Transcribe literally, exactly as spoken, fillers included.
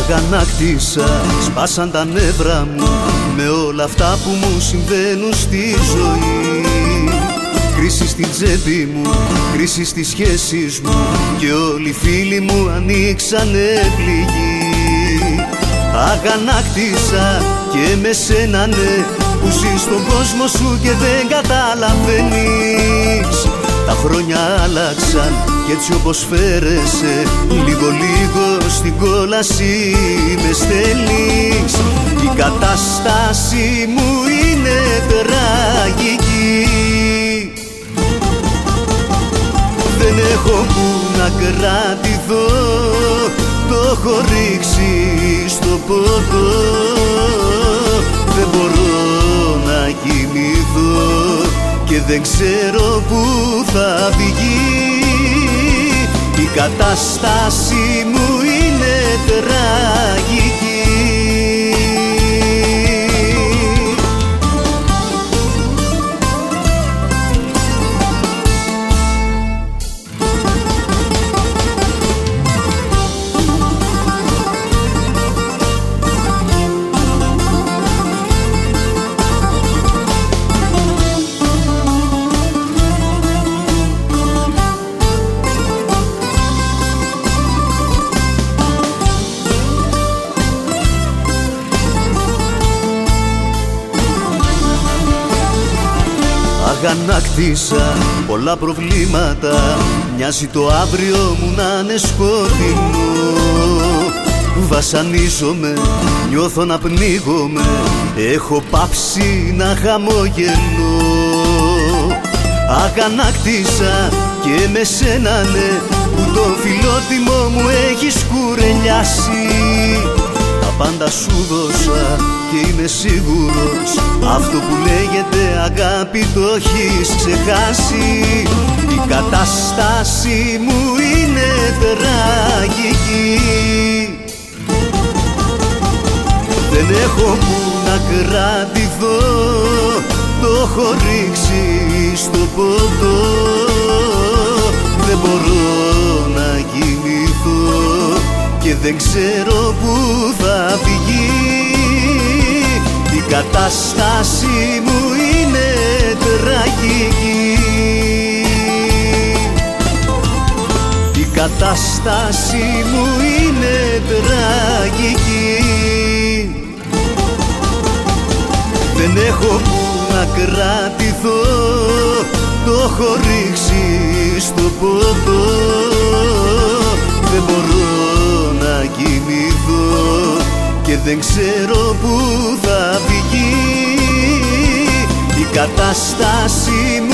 Αγανάκτησα, σπάσαν τα νεύρα μου με όλα αυτά που μου συμβαίνουν στη ζωή. Κρίση στην τσέπη μου, κρίση στις σχέσεις μου και όλοι οι φίλοι μου ανοίξανε πληγή. Αγανάκτησα και με σένα ναι, που ζεις στον κόσμο σου και δεν καταλαβαίνεις. Τα χρόνια άλλαξαν κι έτσι όπως φέρεσαι, λίγο λίγο στην κόλαση με στέλνεις. Η κατάσταση μου είναι τραγική, δεν έχω που να κρατηθώ, το έχω ρίξει στο ποτό. Δεν μπορώ να κοιμηθώ και δεν ξέρω που θα βγει. Η κατάσταση μου είναι τραγική. Αγανάκτησα πολλά προβλήματα, μοιάζει το αύριο μου να είναι σκοτεινό. Βασανίζομαι, νιώθω να πνίγομαι, έχω πάψει να χαμογελώ. Αγανάκτησα και με σένα ναι, που το φιλότιμο μου έχεις κουρελιάσει. Τα πάντα σου δώσα και είμαι σίγουρος, αυτό που λέγεται αγάπη το έχεις ξεχάσει. Η κατάσταση μου είναι τραγική, δεν έχω που να κρατηθώ, το έχω ρίξει στο ποτό. Δεν μπορώ να κοιμηθώ και δεν ξέρω που θα βγει. Η κατάσταση μου είναι τραγική, η κατάσταση μου είναι τραγική. Δεν έχω που να κρατηθώ, το έχω ρίξει στο ποτό. Δεν μπορώ να κοιμηθώ και δεν ξέρω που θα βγει. Η κατάσταση μου